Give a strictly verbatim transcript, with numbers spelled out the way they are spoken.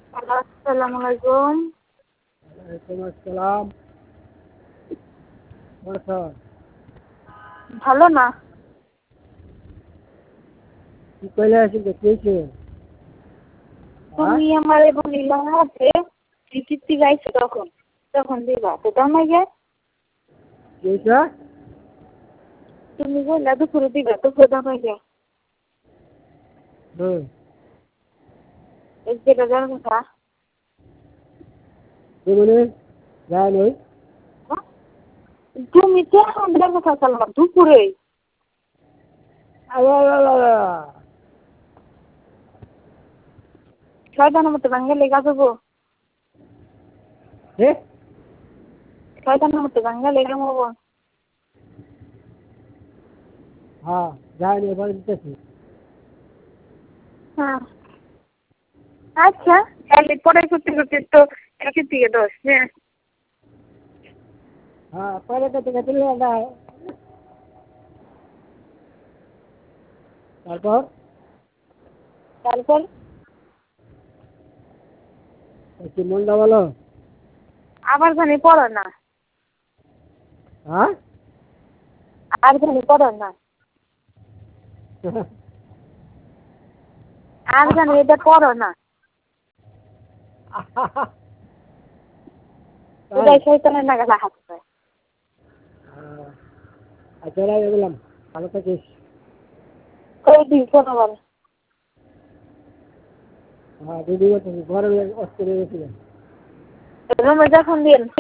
আসসালামু আলাইকুম। ওয়ালাইকুম আসসালাম। বলছো ভালো না? কি কইলে আছি দেখেছি। তুমি আমারে বলিলা যে কীর্তি গাইছো তখন তখন দিবা তো দাও না গে। কেটা তুমি বললা দুপুরে দিবা দুপুরে দাও না গে। হুম এই যেটা জানো কথা তুমি যায় নাই তুমি তো এখন দেওয়ার কথা চালাম দুপুরে। ছয়টার মতো ভাঙ্গে লেগা যাবো। হ্যাঁ ছয়টার মতো ভাঙ্গে লেগা যাবো। হ্যাঁ যায় নাই এবার দিতেছি। হ্যাঁ আচ্ছা তাহলে পরে করতে করতে তো একে দিয়ে দশ হ্যাঁ। হ্যাঁ পরে করতে করতে নিয়ে যায়। তারপর তারপর কি মনটা বলো। আবার জানি পড়ো না হ্যাঁ আর জানি পড়ো না আর জানি এটা পড়ো না। এটাই শয়তানের নাগালে হাত পায়। আচ্ছা গেলাম ভালো থাকিস। ওই দিন শোনো বল হ্যাঁ দিদি গরমে অস্থির হয়ে গেছিল। রুমে যখন দিন